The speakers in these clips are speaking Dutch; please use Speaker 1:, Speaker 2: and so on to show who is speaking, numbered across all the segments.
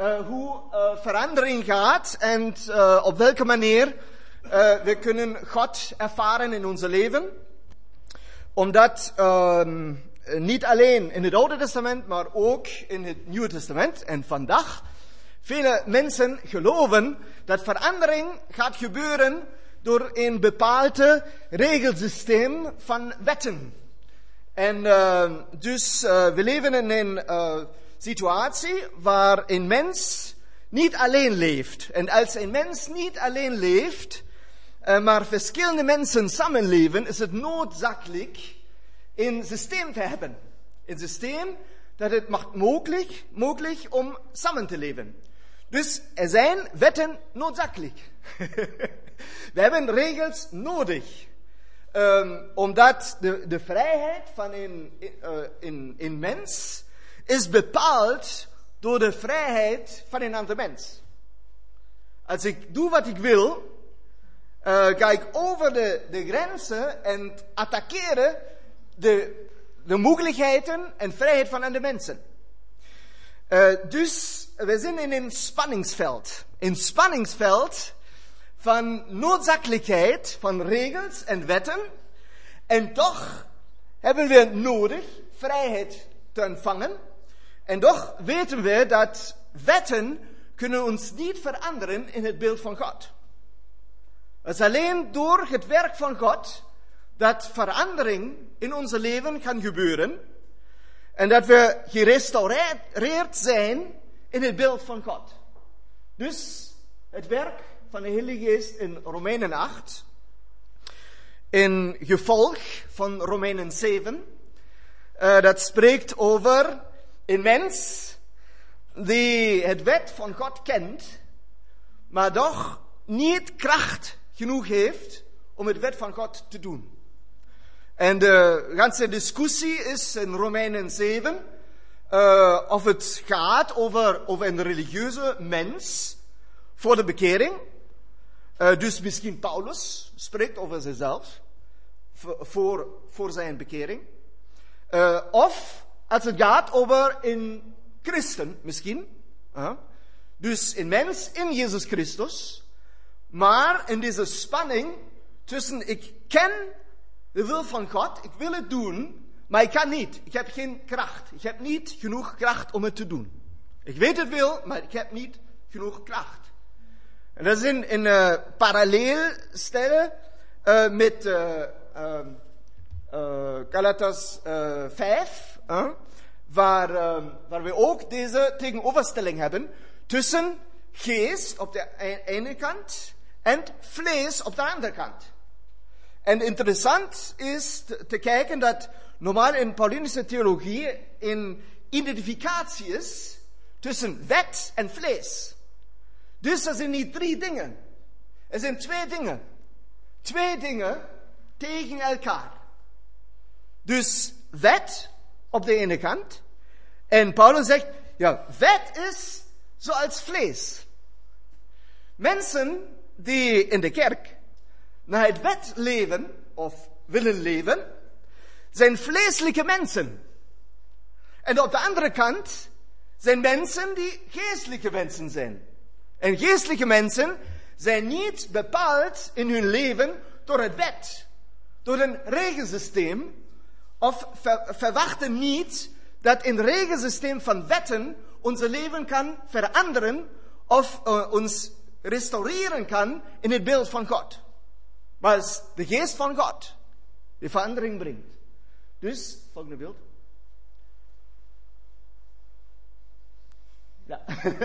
Speaker 1: hoe verandering gaat en op welke manier we kunnen God ervaren in ons leven. Omdat niet alleen in het Oude Testament, maar ook in het Nieuwe Testament en vandaag vele mensen geloven dat verandering gaat gebeuren door een bepaald regelsysteem van wetten. En dus we leven in een situatie waar een mens niet alleen leeft. En als een mens niet alleen leeft, maar verschillende mensen samenleven, is het noodzakelijk een systeem te hebben. Een systeem dat het maakt mogelijk om samen te leven. Dus er zijn wetten noodzakelijk. We hebben regels nodig. Omdat de vrijheid van een mens is bepaald door de vrijheid van een ander mens. Als ik doe wat ik wil, ga ik over de grenzen en attackeren de mogelijkheden en vrijheid van andere mensen. Dus we zijn in een spanningsveld. Een spanningsveld van noodzakelijkheid, van regels en wetten. En toch hebben we nodig vrijheid te ontvangen. En toch weten we dat wetten kunnen ons niet veranderen in het beeld van God. Het is alleen door het werk van God dat verandering in ons leven kan gebeuren. En dat we gerestaureerd zijn in het beeld van God. Dus het werk van de Heilige Geest in Romeinen 8. In gevolg van Romeinen 7. Dat spreekt over een mens die het wet van God kent, maar toch niet kracht genoeg heeft om het wet van God te doen. En de ganse discussie is in Romeinen 7 of het gaat over een religieuze mens voor de bekering. Dus misschien Paulus spreekt over zichzelf voor zijn bekering. Of als het gaat over een christen misschien. Dus een mens in Jezus Christus. Maar in deze spanning tussen ik ken de wil van God, ik wil het doen, maar ik kan niet. Ik heb geen kracht. Ik heb niet genoeg kracht om het te doen. Ik weet het wel, maar ik heb niet genoeg kracht. En dat is een parallelstellen met Galatas 5, waar we ook deze tegenoverstelling hebben tussen geest op de ene kant en vlees op de andere kant. En interessant is te kijken dat normaal in Paulinische theologie een identificatie is tussen wet en vlees. Dus er zijn niet 3 dingen. Er zijn 2 dingen. 2 dingen tegen elkaar. Dus wet op de ene kant. En Paulus zegt, ja, wet is zoals vlees. Mensen die in de kerk naar het wet leven, of willen leven, zijn vleeselijke mensen. En op de andere kant zijn mensen die geestelijke mensen zijn. En geestelijke mensen zijn niet bepaald in hun leven door het wet, door een regelsysteem, of verwachten niet dat een regelsysteem van wetten onze leven kan veranderen of ons restaureren kan in het beeld van God. Maar het is de geest van God die verandering brengt. Dus, volgende beeld. Ja.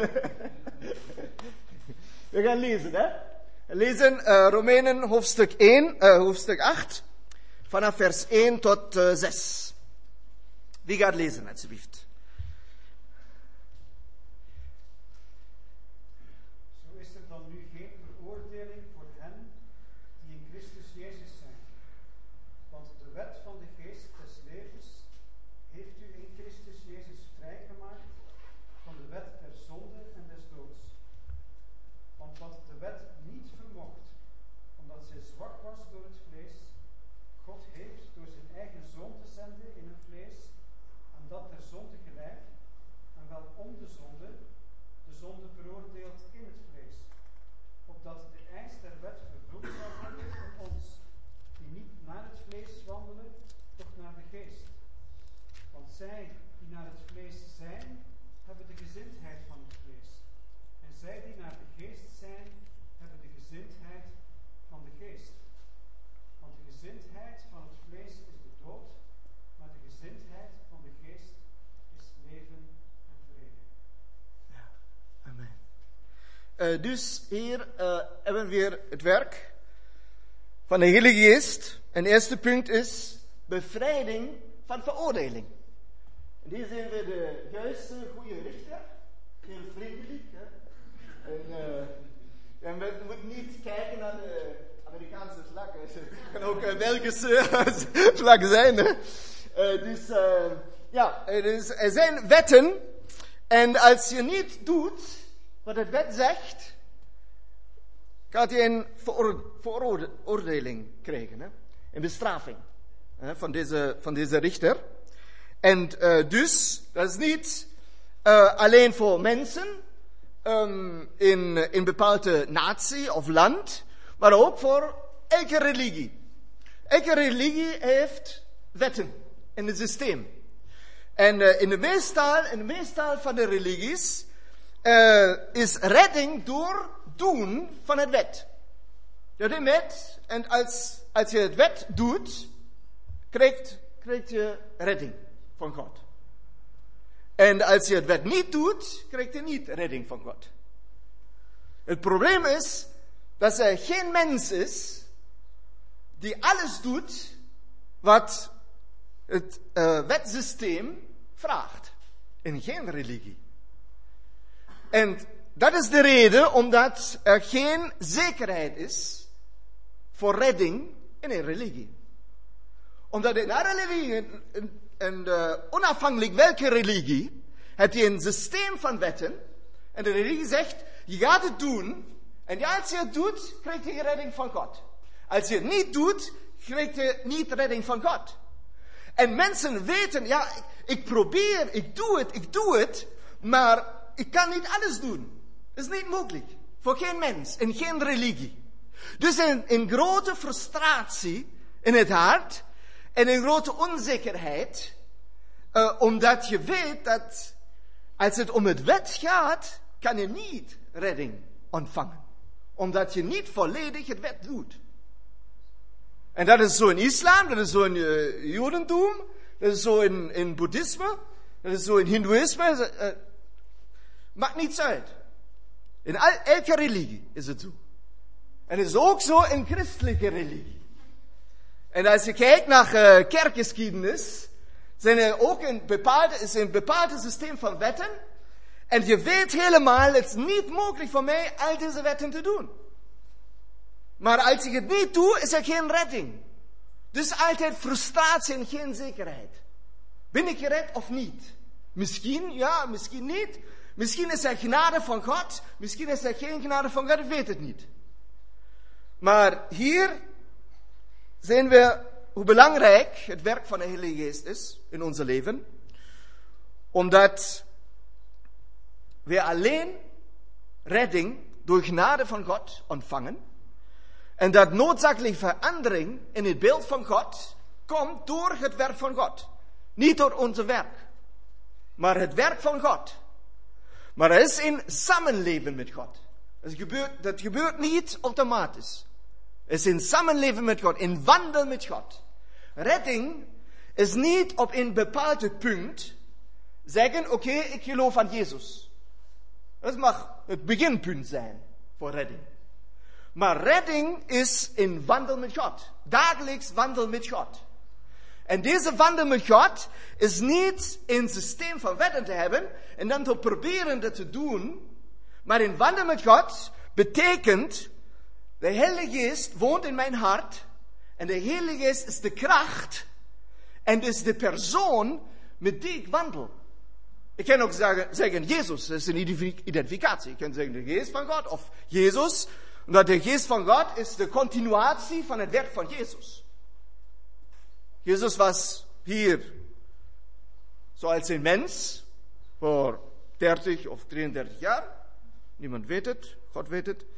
Speaker 1: We gaan lezen, hè. We lezen Romeinen hoofdstuk 8, vanaf vers 1 tot 6. Wie gaat lezen, alsjeblieft?
Speaker 2: Zo is er dan nu geen veroordeling voor hen die in Christus Jezus zijn. Want de wet van de geest des levens heeft u in Christus Jezus vrijgemaakt van de wet der zonde en des doods. Want wat de wet niet vermocht, omdat zij zwak was door het vlees, God heeft door zijn eigen zoon te zenden in het vlees, aan dat der zonde
Speaker 1: dus hier hebben we het werk van de Heilige Geest. En het eerste punt is bevrijding van veroordeling. En hier zien we de juiste, goede richter. Heel vriendelijk. En we moeten niet kijken naar de Amerikaanse vlaggen. Het kan ook Belgische vlag zijn. Hè? Er zijn wetten. En als je niet doet wat het wet zegt, gaat je een veroordeling krijgen. Hè? Een bestraffing van deze richter. En dus, dat is niet alleen voor mensen in een bepaalde natie of land, maar ook voor elke religie. Elke religie heeft wetten in het systeem. En in de meestal van de religies is redding door doen van het wet. Je hebt een wet, en als je het wet doet, krijg je redding van God. En als je het wet niet doet, krijg je niet redding van God. Het probleem is dat er geen mens is die alles doet wat het wetsysteem vraagt. In geen religie. En dat is de reden omdat er geen zekerheid is voor redding in een religie. Omdat in een religie, onafhankelijk welke religie, heb je een systeem van wetten. En de religie zegt, je gaat het doen. En als je het doet, krijg je redding van God. Als je het niet doet, krijg je niet redding van God. En mensen weten, ja, ik probeer, ik doe het, maar ik kan niet alles doen. Dat is niet mogelijk. Voor geen mens, in geen religie. Dus een grote frustratie in het hart en een grote onzekerheid, omdat je weet dat als het om het wet gaat, kan je niet redding ontvangen. Omdat je niet volledig het wet doet. En dat is zo in islam, dat is zo in jodendom, dat is zo in boeddhisme, dat is zo in hindoeïsme. Maakt niets uit. In elke religie is het zo. En het is ook zo in christelijke religie. En als je kijkt naar kerkgeschiedenis, zijn er ook een bepaald systeem van wetten. En je weet helemaal, het is niet mogelijk voor mij al deze wetten te doen. Maar als ik het niet doe, is er geen redding. Dus altijd frustratie en geen zekerheid. Ben ik gered of niet? Misschien ja, misschien niet. Misschien is er genade van God. Misschien is er geen genade van God, ik weet het niet. Maar hier zien we hoe belangrijk het werk van de Heilige Geest is in ons leven. Omdat we alleen redding door genade van God ontvangen. En dat noodzakelijke verandering in het beeld van God komt door het werk van God. Niet door onze werk, maar het werk van God. Maar er is een samenleven met God. Dat gebeurt niet automatisch. Het is een samenleven met God, een wandel met God. Redding is niet op een bepaald punt zeggen, oké, ik geloof aan Jezus. Dat mag het beginpunt zijn voor redding. Maar redding is een wandel met God. Dagelijks wandel met God. En deze wandel met God is niet een systeem van wetten te hebben en dan te proberen dat te doen. Maar een wandel met God betekent, de Heilige Geest woont in mijn hart. En de Heilige Geest is de kracht en is de persoon met die ik wandel. Ik kan ook zeggen Jezus, dat is een identificatie. Ik kan zeggen de Geest van God of Jezus. Omdat de Geest van God is de continuatie van het werk van Jezus. Jezus was hier zoals een mens voor 30 of 33 jaar. Niemand weet het, God weet het.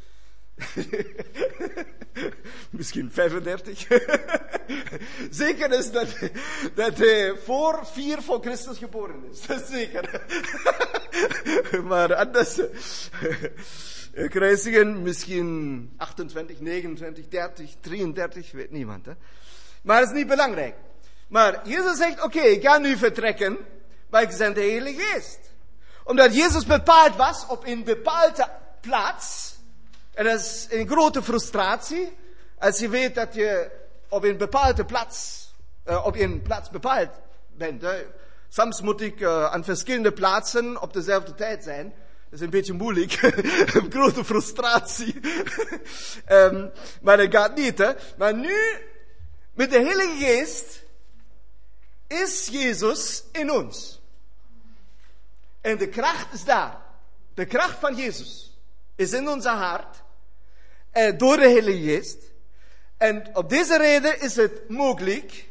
Speaker 1: Misschien 35. Zeker is dat hij voor 4 voor Christus geboren is. Dat is zeker. Maar anders... kruisigen misschien 28, 29, 30, 33, weet niemand. Hè? Maar dat is niet belangrijk. Maar Jezus zegt, oké, ik ga nu vertrekken, maar ik zend de Heilige Geest. Omdat Jezus bepaald was op een bepaalde plaats. En dat is een grote frustratie. Als je weet dat je op een bepaalde plaats, bepaald bent. Soms moet ik aan verschillende plaatsen op dezelfde tijd zijn. Dat is een beetje moeilijk. Een grote frustratie. Maar dat gaat niet, hè. Maar nu, met de Heilige Geest, is Jezus in ons. En de kracht is daar. De kracht van Jezus is in onze hart. Door de Heilige Geest. En op deze reden is het mogelijk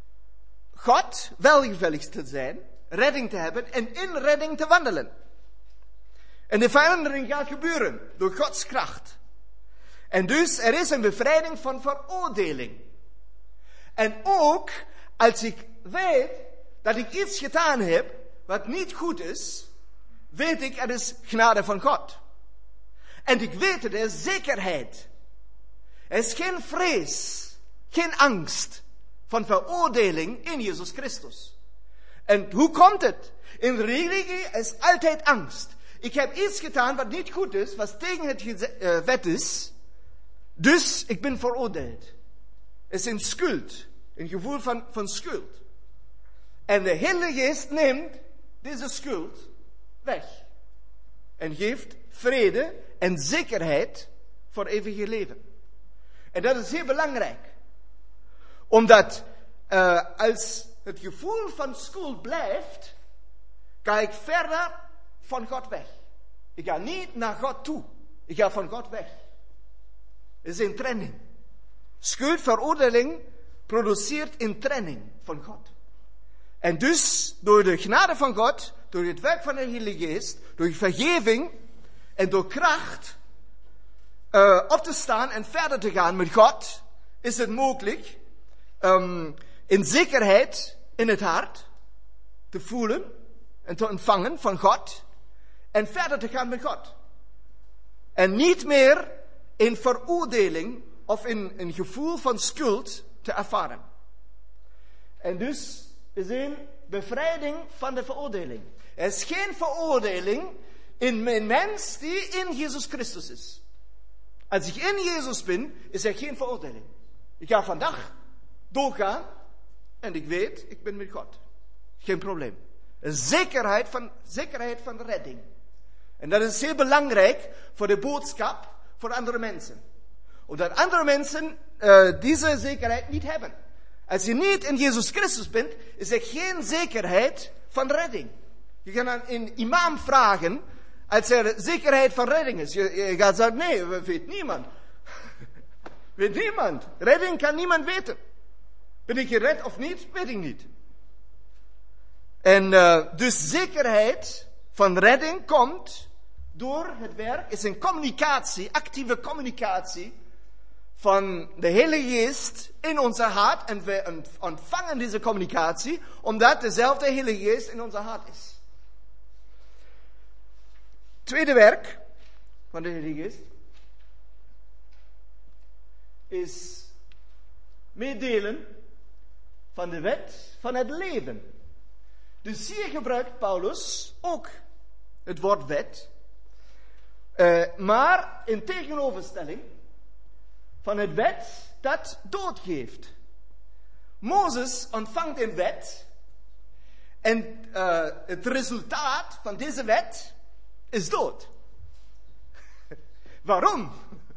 Speaker 1: God welgevallig te zijn, redding te hebben en in redding te wandelen. En de verandering gaat gebeuren door Gods kracht. En dus er is een bevrijding van veroordeling. En ook als ik weet dat ik iets gedaan heb wat niet goed is, weet ik, er is genade van God. En ik weet het, er is zekerheid. Er is geen vrees, geen angst van veroordeling in Jezus Christus. En hoe komt het? In religie is altijd angst. Ik heb iets gedaan wat niet goed is, wat tegen het wet is. Dus ik ben veroordeeld. Het is een schuld. Een gevoel van schuld. En de Heilige Geest neemt deze schuld weg. En geeft vrede en zekerheid voor eeuwig leven. En dat is heel belangrijk. Omdat als het gevoel van schuld blijft, ga ik verder van God weg. Ik ga niet naar God toe. Ik ga van God weg. Het is een training. Schuldveroordeling produceert een training van God. En dus, door de genade van God, door het werk van de Heilige Geest, door vergeving en door kracht op te staan en verder te gaan met God, is het mogelijk in zekerheid in het hart te voelen en te ontvangen van God en verder te gaan met God. En niet meer in veroordeling of in een gevoel van schuld te ervaren. En dus is een bevrijding van de veroordeling. Er is geen veroordeling in een mens die in Jezus Christus is. Als ik in Jezus ben, is er geen veroordeling. Ik ga vandaag doorgaan en ik weet, ik ben met God. Geen probleem. Een zekerheid van de redding. En dat is heel belangrijk voor de boodschap voor andere mensen. Omdat andere mensen deze zekerheid niet hebben. Als je niet in Jezus Christus bent, is er geen zekerheid van redding. Je kan aan een imam vragen, als er zekerheid van redding is. Je gaat zeggen, nee, weet niemand. Weet niemand. Redding kan niemand weten. Ben ik gered of niet, weet ik niet. En dus zekerheid van redding komt door het werk, is een communicatie, actieve communicatie van de Heilige Geest in onze hart. En we ontvangen deze communicatie, omdat dezelfde Heilige Geest in onze hart is. Tweede werk van de Heilige Geest is meedelen van de wet van het leven. Dus hier gebruikt Paulus ook het woord wet, maar in tegenoverstelling van het wet dat dood geeft. Mozes ontvangt een wet en het resultaat van deze wet is dood. Waarom?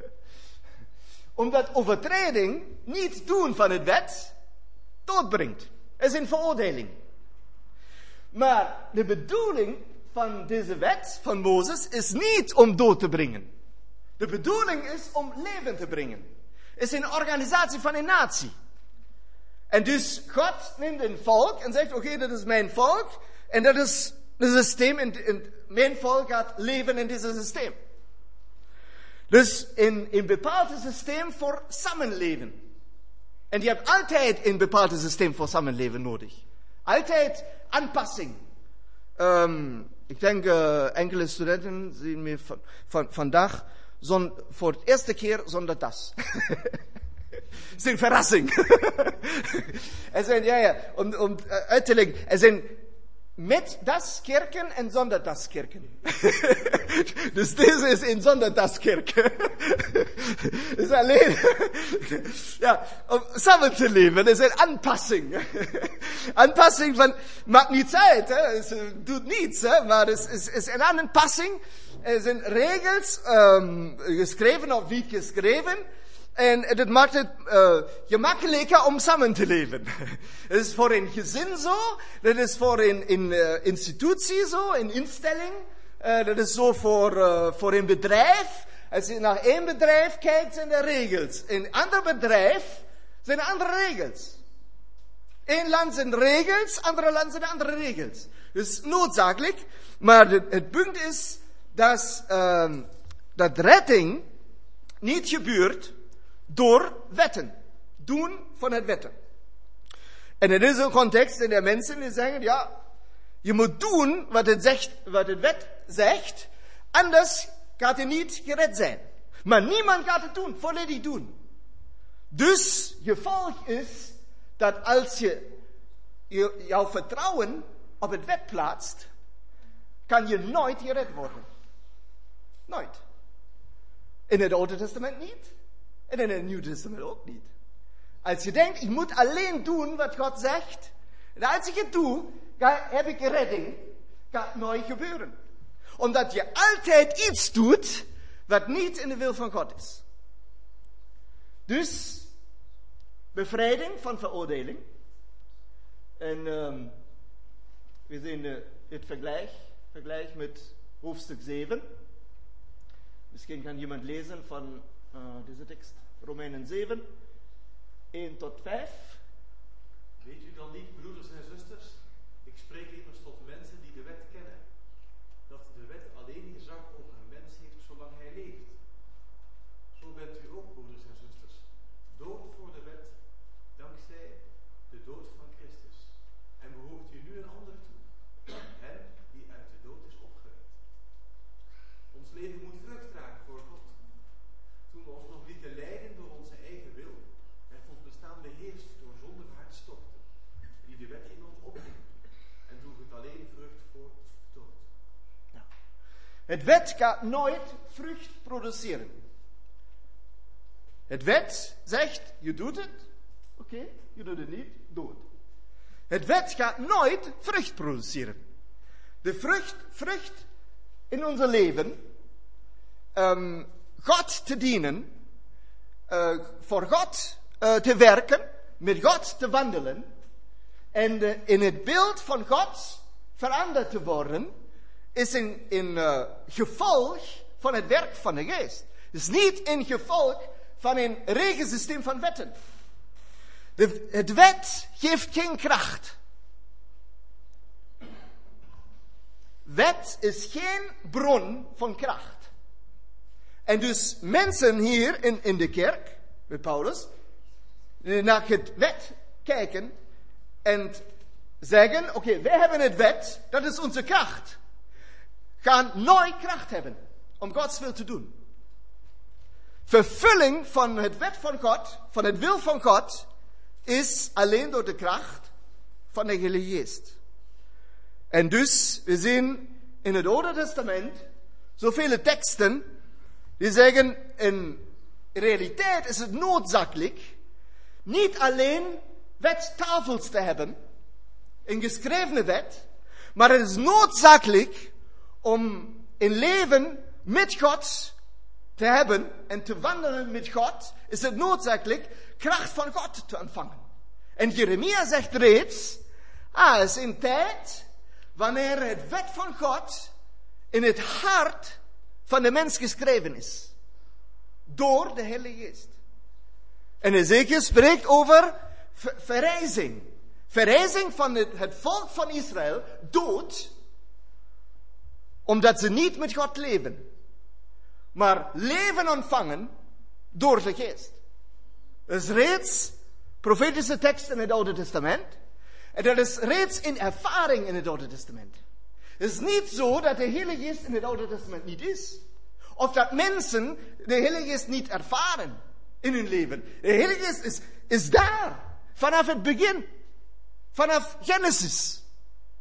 Speaker 1: Omdat overtreding, niet doen van het wet, dood brengt. Het is een veroordeling. Maar de bedoeling van deze wet van Mozes is niet om dood te brengen. De bedoeling is om leven te brengen. Het is een organisatie van een natie. En dus God neemt een volk en zegt, oké, dat is mijn volk. En dat is een systeem. En mijn volk gaat leven in dit systeem. Dus een bepaald systeem voor samenleven. En je hebt altijd een bepaald systeem voor samenleven nodig. Altijd aanpassing. Ik denk enkele studenten zien me vandaag voor het eerste keer zonder tas. Het is een verrassing. Er zijn, om uit te leggen, er zijn Met das Kirchen en zonder das Kirchen. Dus deze is in zonder das Kirchen. Is alleen, ja, om samen te leven, is een aanpassing. Aanpassing van, maakt niet uit, hè. Het doet niets, hè, maar het is een aanpassing. Er zijn regels, geschreven of niet geschreven. En dat maakt het gemakkelijker om samen te leven. Dat is voor een gezin zo. Dat is voor een institutie zo, een instelling. Dat is zo voor een bedrijf. Als je naar één bedrijf kijkt, zijn er regels. In een ander bedrijf zijn er andere regels. Eén land zijn regels, andere land zijn andere regels. Dus noodzakelijk. Maar het punt is dat redding niet gebeurt door wetten. Doen van het wetten. En in deze context zijn er mensen die zeggen, ja, je moet doen wat het wet zegt, anders gaat je niet gered zijn. Maar niemand gaat het doen, volledig doen. Dus gevolg is dat als je jouw vertrouwen op het wet plaatst, kan je nooit gered worden. Nooit. In het Oude Testament niet. En in het Nieuwe Testament ook niet. Als je denkt, ik moet alleen doen wat God zegt. En als ik het doe, heb ik redding. Gaat het nooit gebeuren. Omdat je altijd iets doet wat niet in de wil van God is. Dus, bevrijding van veroordeling. En we zien het vergelijk met hoofdstuk 7. Misschien kan iemand lezen van deze tekst, Romeinen 7, 1 tot 5.
Speaker 3: Weet u dan niet, broeders en zusters, ik spreek immers tot mensen die de wet kennen, dat de wet alleen gezag over een mens heeft zolang hij leeft. Zo bent u ook, broeders en zusters, dood voor de wet, dankzij de dood van Christus. En behoort u nu een ander toe, hem die uit de dood is opgewekt. Ons leven moet vrucht dragen voor God. Toen we ons nog lieten leiden door onze eigen wil, werd ons bestaan beheerst door zondige hartstochten, die de wet in ons opdrong, en droeg het alleen vrucht voort tot dood.
Speaker 1: Ja. Het wet gaat nooit vrucht produceren. Het wet zegt, je doet het, oké, je doet het niet, doe het. Het wet gaat nooit vrucht produceren. De vrucht in ons leven, God te dienen, voor God te werken, met God te wandelen en in het beeld van God veranderd te worden, is een gevolg van het werk van de geest. Het is niet een gevolg van een regelsysteem van wetten. Het wet geeft geen kracht. Wet is geen bron van kracht. En dus mensen hier in de kerk, met Paulus, die naar het wet kijken en zeggen, oké, wij hebben het wet, dat is onze kracht. Gaan nooit kracht hebben om Gods wil te doen. Vervulling van het wet van God, van het wil van God, is alleen door de kracht van de Heilige Geest. En dus, we zien in het Oude Testament zoveel teksten die zeggen, in realiteit is het noodzakelijk niet alleen wettafels te hebben, een geschreven wet, maar het is noodzakelijk om een leven met God te hebben en te wandelen met God, is het noodzakelijk kracht van God te ontvangen. En Jeremia zegt reeds, het is een tijd wanneer het wet van God in het hart van de mens geschreven is. Door de Heilige Geest. En Ezekiel spreekt over verrijzing. Verrijzing van het volk van Israël dood, omdat ze niet met God leven. Maar leven ontvangen door de Geest. Dat is reeds profetische tekst in het Oude Testament. En dat is reeds in ervaring in het Oude Testament. Het is niet zo dat de Heilige Geest in het Oude Testament niet is. Of dat mensen de Heilige Geest niet ervaren in hun leven. De Heilige Geest is daar. Vanaf het begin. Vanaf Genesis.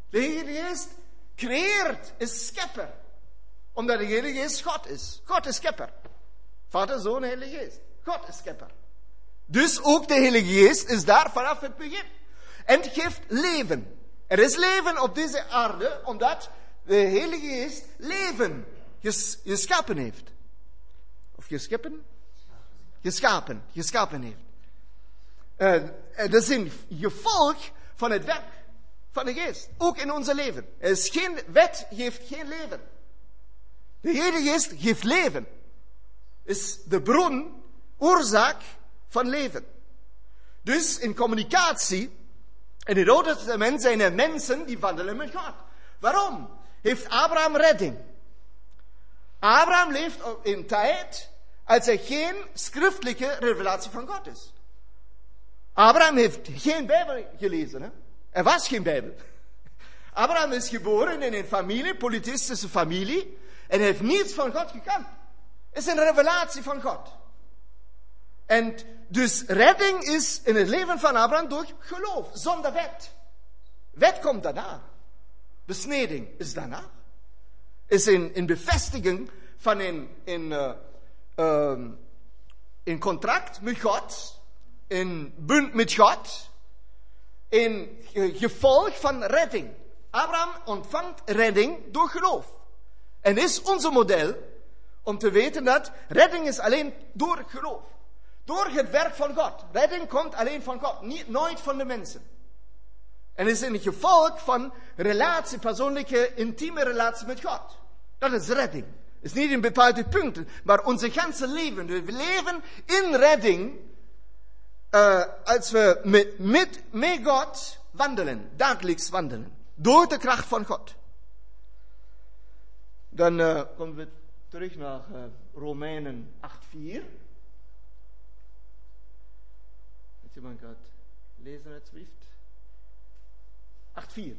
Speaker 1: De Heilige Geest creëert, is schepper. Omdat de Heilige Geest God is. God is schepper. Vader, Zoon, Heilige Geest. God is schepper. Dus ook de Heilige Geest is daar vanaf het begin. En geeft leven. Er is leven op deze aarde, omdat de Heilige Geest leven geschapen heeft. Of gescheppen? Geschapen heeft. Dat is een gevolg van het werk van de Geest. Ook in onze leven. Er is geen wet, geeft geen leven. De Heilige Geest geeft leven. Is de bron, oorzaak van leven. Dus in communicatie, in het Oude Testament zijn er mensen die wandelen met God. Waarom? Heeft Abraham redding? Abraham leeft in een tijd als er geen schriftelijke revelatie van God is. Abraham heeft geen Bijbel gelezen. Hè? Er was geen Bijbel. Abraham is geboren in een familie, polytheïstische familie, en heeft niets van God gekend. Het is een revelatie van God. En dus redding is in het leven van Abraham door geloof, zonder wet. Wet komt daarna. Besneding is daarna. Is een bevestiging van een contract met God, een bund met God, een gevolg van redding. Abraham ontvangt redding door geloof. En is onze model om te weten dat redding is alleen door geloof. Door het werk van God. Redding komt alleen van God, nooit van de mensen. En is een gevolg van relatie, persoonlijke, intieme relatie met God. Dat is redding. Het is niet in bepaalde punten, maar onze ganse leven. We leven in redding als we met God wandelen, dagelijks wandelen. Door de kracht van God. Dan komen we terug naar Romeinen 8:4. Als iemand gaat lezen, alsjeblieft. 8:4.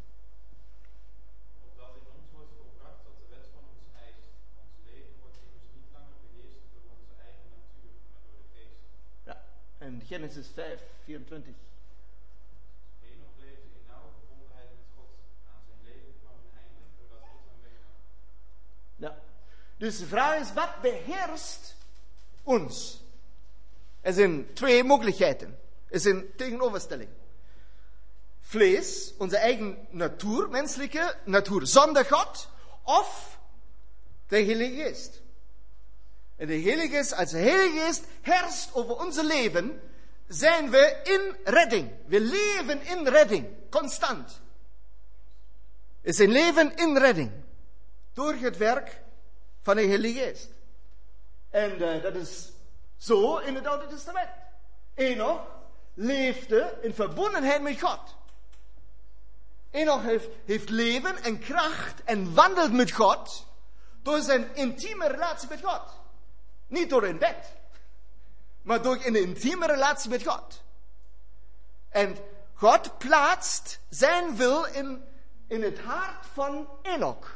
Speaker 3: Opdat in ons wordt volbracht wat de wet van ons eist. Ons leven wordt immers niet langer beheerst door onze eigen natuur, maar door de geest.
Speaker 1: Ja, en Genesis 5:24.
Speaker 3: Henoch leefde in nauwe verbondenheid met God. Aan zijn leven kwam een einde doordat God hem wegnam.
Speaker 1: Ja. Dus de vraag is, wat beheerst ons? Er zijn twee mogelijkheden. Er is een tegenoverstelling. Vlees, onze eigen natuur, menselijke natuur, zonder God, of de Heilige Geest. En de Heilige Geest, als de Heilige Geest heerst over onze leven, zijn we in redding. We leven in redding, constant. Het is een leven in redding. Door het werk van de Heilige Geest. En dat is zo in het Oude Testament. Enoch leefde in verbondenheid met God. Enoch heeft leven en kracht en wandelt met God door zijn intieme relatie met God. Niet door een wet, maar door een intieme relatie met God. En God plaatst zijn wil in het hart van Enoch.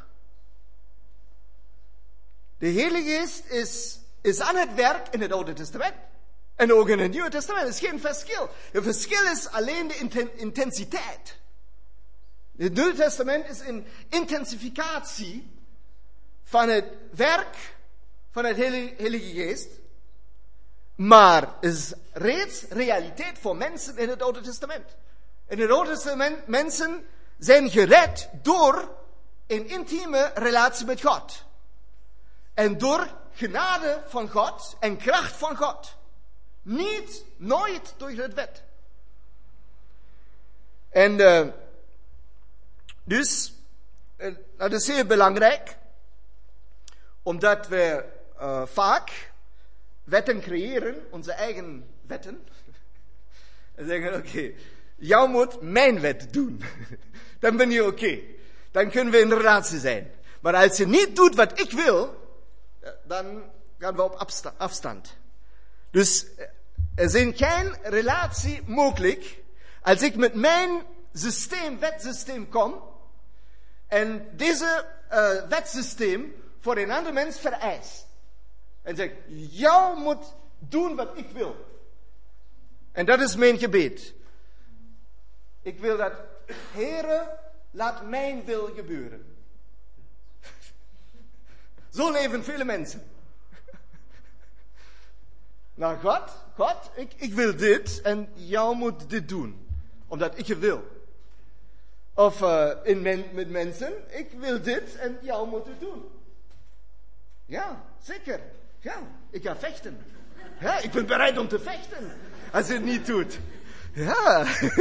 Speaker 1: De Heilige Geest is aan het werk in het Oude Testament. En ook in het Nieuwe Testament. Er is geen verschil. Het verschil is alleen de intensiteit. Het Nieuwe Testament is een intensificatie van het werk van het Heilige Geest. Maar is reeds realiteit voor mensen in het Oude Testament. In het Oude Testament, mensen zijn gered door een intieme relatie met God. En door genade van God en kracht van God. Nooit door het wet. En dus, dat is heel belangrijk. Omdat we vaak wetten creëren, onze eigen wetten. En zeggen, oké, jou moet mijn wet doen. Dan ben je oké. Dan kunnen we in relatie zijn. Maar als je niet doet wat ik wil, dan gaan we op afstand. Dus er is geen relatie mogelijk als ik met mijn wetsysteem kom en deze wetsysteem voor een ander mens vereist. En zeg, jou moet doen wat ik wil. En dat is mijn gebed. Ik wil dat, Heere, laat mijn wil gebeuren. Zo leven vele mensen. Nou, God, ik wil dit en jou moet dit doen. Omdat ik het wil. Of met mensen, ik wil dit en jou moet het doen. Ja, zeker. Ja, ik ga vechten. Ja, ik ben bereid om te vechten. Als je het niet doet. Ja.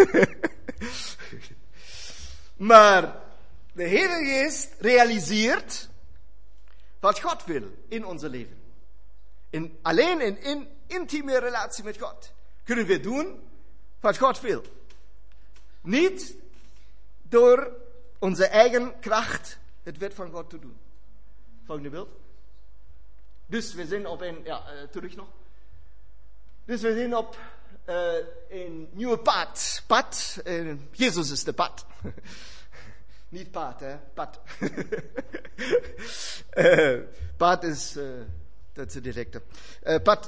Speaker 1: Maar de Heilige Geest realiseert wat God wil in ons leven. Alleen in intieme relatie met God kunnen we doen wat God wil. Niet door onze eigen kracht het wet van God te doen. Volgende beeld. Dus we zijn op een, terug nog. Dus we zijn op een nieuwe pad. Jezus is de pad. Niet paard, hè? Pad. Paard is, dat is de directe. Pad.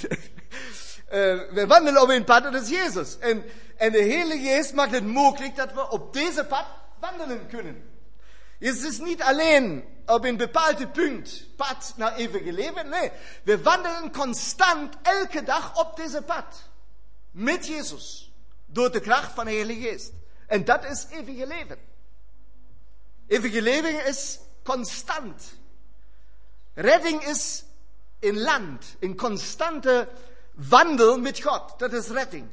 Speaker 1: We wandelen op een pad, dat is Jezus. En de Heilige Geest maakt het mogelijk dat we op deze pad wandelen kunnen. Jezus is niet alleen op een bepaald punt, pad naar eeuwige leven. Nee, we wandelen constant elke dag op deze pad. Met Jezus. Door de kracht van de Heilige Geest. En dat is eeuwige leven. Eeuwige leven is constant. Redding is in land. Een constante wandel met God. Dat is redding.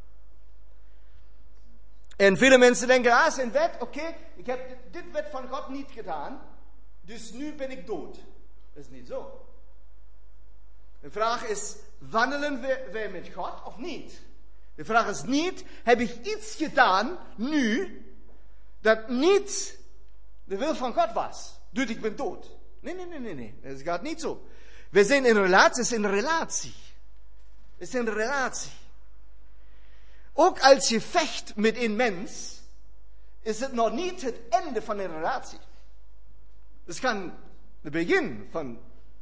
Speaker 1: En vele mensen denken, zijn wet, oké, ik heb dit wet van God niet gedaan, dus nu ben ik dood. Dat is niet zo. De vraag is, wandelen wij met God of niet? De vraag is niet, heb ik iets gedaan nu, dat niet de wil van God was? Dus ik ben dood. Nee, dat gaat niet zo. We zijn in relatie, het is een relatie. Het is een relatie. Ook als je vecht met een mens, is het nog niet het einde van een relatie. Het kan het begin van...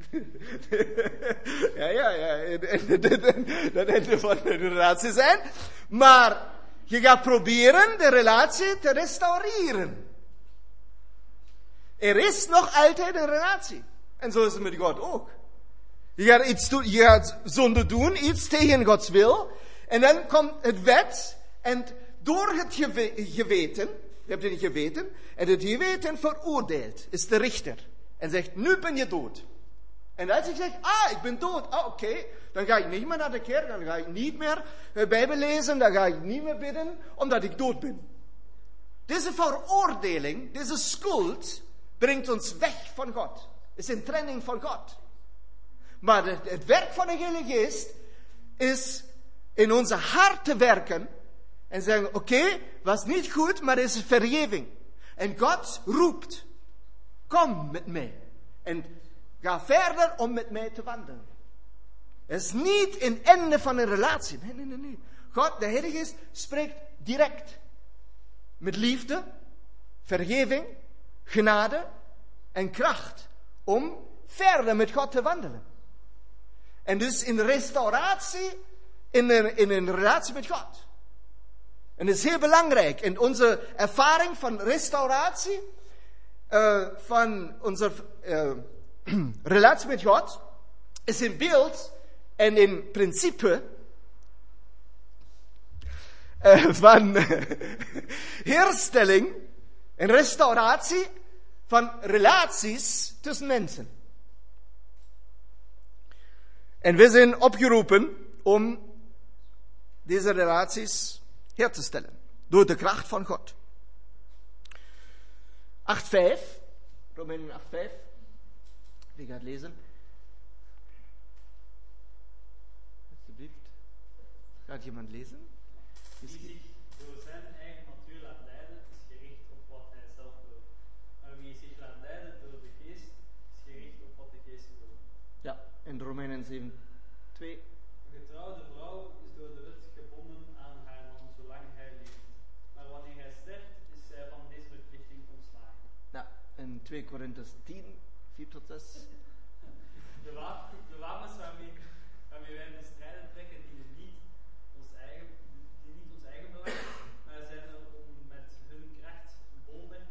Speaker 1: het einde van een relatie zijn. Maar je gaat proberen de relatie te restaureren. Er is nog altijd een relatie. En zo is het met God ook. Je gaat iets doen, je gaat zonde doen, iets tegen Gods wil. En dan komt het wet, en door het geweten, je hebt een geweten, en het geweten veroordeelt, is de richter. En zegt, nu ben je dood. En als ik zeg, ik ben dood, oké, dan ga ik niet meer naar de kerk, dan ga ik niet meer de Bijbel lezen, dan ga ik niet meer bidden, omdat ik dood ben. Deze veroordeling, deze schuld, brengt ons weg van God. Het is een training van God. Maar het werk van de Heilige Geest is in onze hart te werken en zeggen, oké, was niet goed, maar er is vergeving. En God roept, kom met mij. En ga verder om met mij te wandelen. Het is niet een einde van een relatie. Nee. God, de Heilige Geest, spreekt direct. Met liefde, vergeving, genade en kracht. Om verder met God te wandelen. En dus in restauratie, in een relatie met God. En dat is heel belangrijk. En onze ervaring van restauratie, van onze relatie met God, is een beeld en een principe van herstelling en restauratie van relaties tussen mensen. En we zijn opgeroepen om deze relaties her te stellen. Door de kracht van God. 8:5. Romeinen 8:5. Wie gaat lezen? Alsjeblieft. Gaat iemand lezen?
Speaker 4: Wie zich door zijn eigen natuur laat leiden, is gericht op wat hij zelf wil. Maar wie zich laat leiden door de geest, is gericht op wat de geest wil.
Speaker 1: Ja, in Romeinen 7:2.
Speaker 4: Een getrouwde vrouw is door de wet gebonden aan haar man zolang hij leeft. Maar wanneer hij sterft, is zij van deze verplichting ontslagen.
Speaker 1: Ja, in 2 Korinthus 10, 4-6.
Speaker 4: De wapens waarmee wij de strijden trekken, dienen niet ons eigen belang, maar zijn er om met hun kracht bolwerken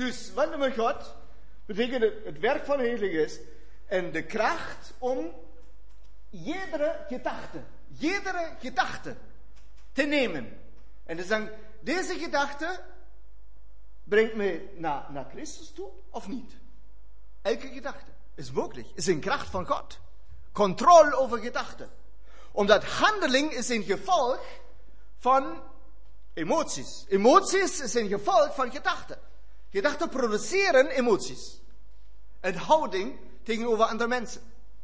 Speaker 1: Dus wandelen met God betekent het werk van de Heilige Geest en de kracht om iedere gedachte te nemen. En te zeggen, deze gedachte brengt mij naar Christus toe of niet? Elke gedachte is mogelijk, is een kracht van God. Controle over gedachten. Omdat handeling is een gevolg van emoties. Emoties is een gevolg van gedachten. Gedachten produceren emoties. En houding tegenover andere mensen.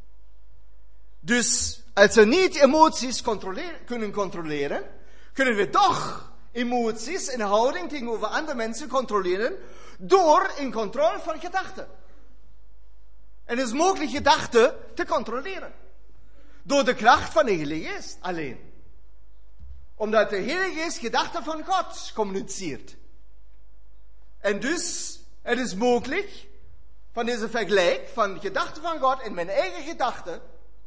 Speaker 1: Dus als we niet emoties kunnen controleren, kunnen we toch emoties en houding tegenover andere mensen controleren door een controle van gedachten. En het is mogelijk gedachten te controleren. Door de kracht van de Heilige Geest alleen. Omdat de Heilige Geest gedachten van God communiceert. En dus, het is mogelijk, van deze vergelijk, van gedachten van God en mijn eigen gedachten,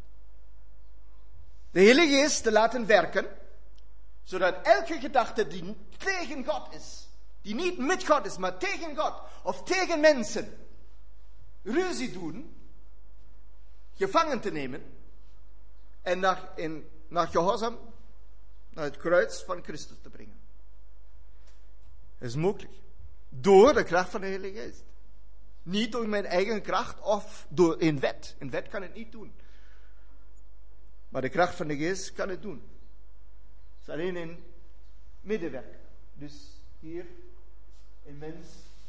Speaker 1: de Heilige Geest te laten werken, zodat elke gedachte die tegen God is, die niet met God is, maar tegen God, of tegen mensen, ruzie doen, gevangen te nemen, en naar gehoorzaam, naar het kruis van Christus te brengen. Dat is mogelijk. Door de kracht van de Heilige Geest. Niet door mijn eigen kracht of door een wet. Een wet kan het niet doen. Maar de kracht van de Geest kan het doen. Het is alleen een middenwerk. Dus hier een mens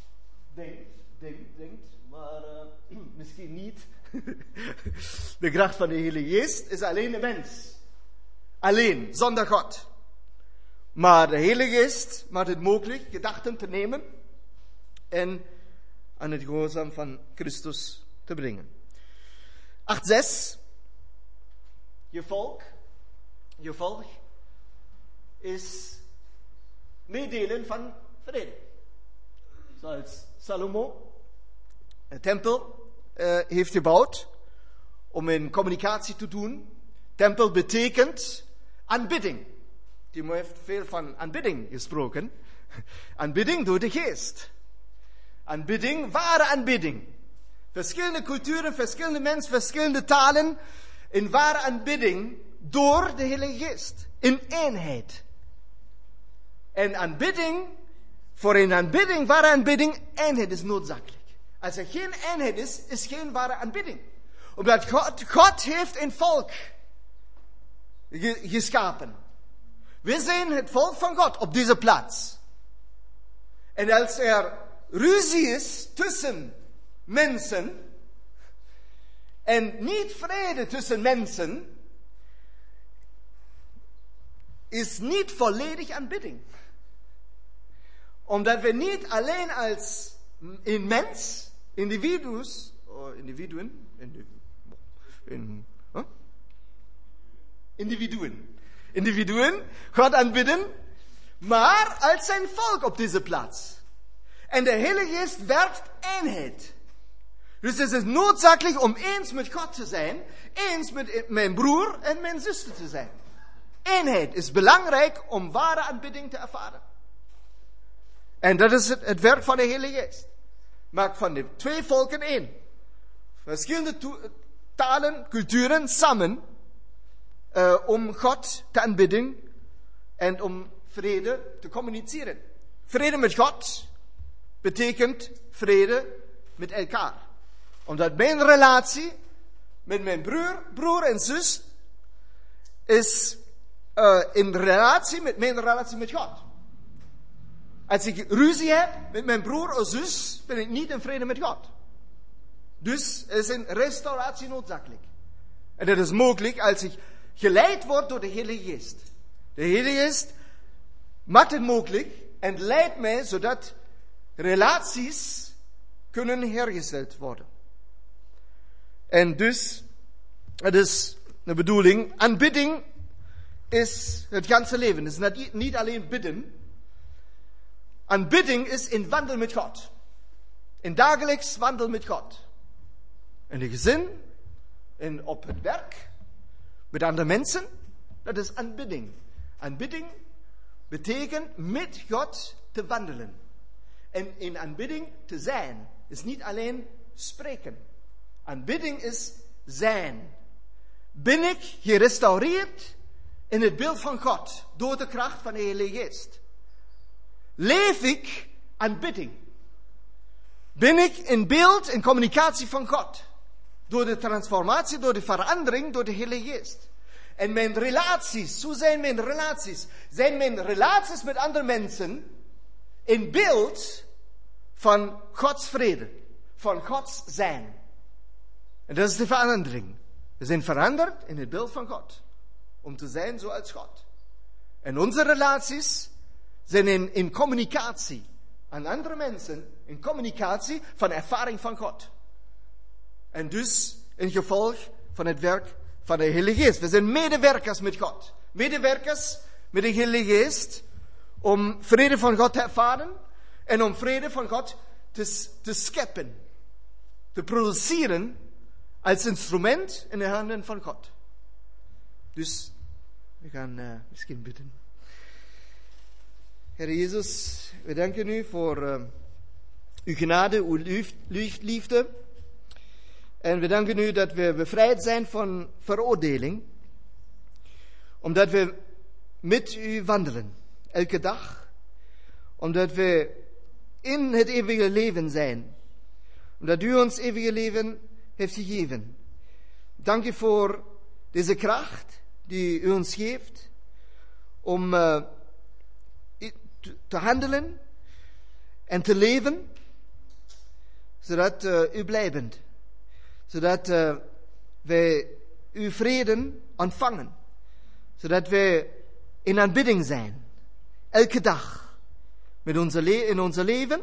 Speaker 1: denkt, maar misschien niet. De kracht van de Heilige Geest is alleen de mens. Alleen, zonder God. Maar de Heilige Geest maakt het mogelijk gedachten te nemen en aan het gehoorzaam van Christus te brengen. 8:6. Je volk is meedelen van vrede. Zoals Salomo een tempel heeft gebouwd om een communicatie te doen. Tempel betekent aanbidding. Timo heeft veel van aanbidding gesproken. Aanbidding door de Geest. Aanbidding, ware aanbidding. Verschillende culturen, verschillende mensen, verschillende talen. In ware aanbidding door de Heilige Geest. In eenheid. En aanbidding, voor een aanbidding, ware aanbidding, eenheid is noodzakelijk. Als er geen eenheid is geen ware aanbidding. Omdat God heeft een volk geschapen. We zijn het volk van God op deze plaats. En als er ruzie is tussen mensen en niet vrede tussen mensen, is niet volledig aanbidding. Omdat we niet alleen als een mens, individuen God aanbidden, maar als zijn volk op deze plaats. En de Heilige Geest werkt eenheid. Dus het is noodzakelijk om eens met God te zijn, eens met mijn broer en mijn zuster te zijn. Eenheid is belangrijk om ware aanbidding te ervaren. En dat is het werk van de Heilige Geest. Maakt van de twee volken één. Verschillende talen, culturen samen om God te aanbidden en om vrede te communiceren. Vrede met God betekent vrede met elkaar. Omdat mijn relatie met mijn broer en zus is in relatie met mijn relatie met God. Als ik ruzie heb met mijn broer of zus, ben ik niet in vrede met God. Dus is een restauratie noodzakelijk. En dat is mogelijk als ik geleid word door de Heilige Geest. De Heilige Geest maakt het mogelijk en leidt mij zodat relaties kunnen hergesteld worden. En dus, het is de bedoeling, aanbidding is het ganse leven. Het is niet alleen bidden. Aanbidding is een wandel met God. Een dagelijks wandel met God. In de gezin, en op het werk, met andere mensen. Dat is aanbidding. Aanbidding betekent met God te wandelen. En in aanbidding te zijn is niet alleen spreken. Aanbidding is zijn. Ben ik gerestaureerd in het beeld van God door de kracht van de Heilige Geest? Leef ik aanbidding? Ben ik in beeld en communicatie van God? Door de transformatie, door de verandering, door de Heilige Geest. En mijn relaties, hoe zijn mijn relaties? Zijn mijn relaties met andere mensen in beeld van Gods vrede, van Gods zijn? En dat is de verandering. We zijn veranderd in het beeld van God, om te zijn zoals God. En onze relaties zijn in communicatie aan andere mensen, in communicatie van ervaring van God. En dus in gevolg van het werk van de Heilige Geest. We zijn medewerkers met God. Medewerkers met de Heilige Geest om vrede van God te ervaren en om vrede van God te scheppen. Te produceren als instrument in de handen van God. Dus we gaan misschien bidden. Heer Jezus, we danken u voor uw genade, uw liefde. En we danken u dat we bevrijd zijn van veroordeling. Omdat we met u wandelen, elke dag. Omdat we in het eeuwige leven zijn. Omdat u ons eeuwige leven heeft gegeven. Dank u voor deze kracht die u ons geeft. Om te handelen en te leven. Zodat u blij bent. Zodat wij uw vrede ontvangen. Zodat wij in aanbidding zijn. Elke dag. In onze leven.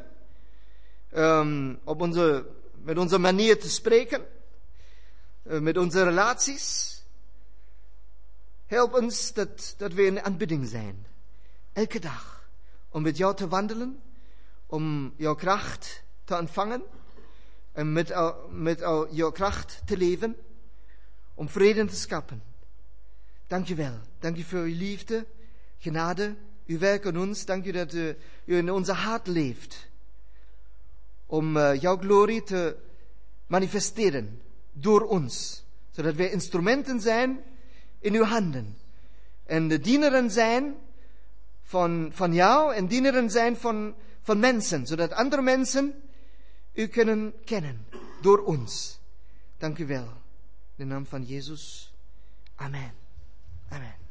Speaker 1: Met onze manier te spreken. Met onze relaties. Help ons dat we in aanbidding zijn. Elke dag. Om met jou te wandelen. Om jouw kracht te ontvangen. En met jouw kracht te leven. Om vrede te scheppen. Dank je wel. Dank je voor uw liefde, genade, uw werk aan ons. Dank je dat u in onze hart leeft. Om jouw glorie te manifesteren door ons. Zodat wij instrumenten zijn in uw handen. En de dienaren zijn van jou en dienaren zijn van mensen. Zodat andere mensen u kunnen kennen door ons. Dank u wel. In de naam van Jezus. Amen. Amen.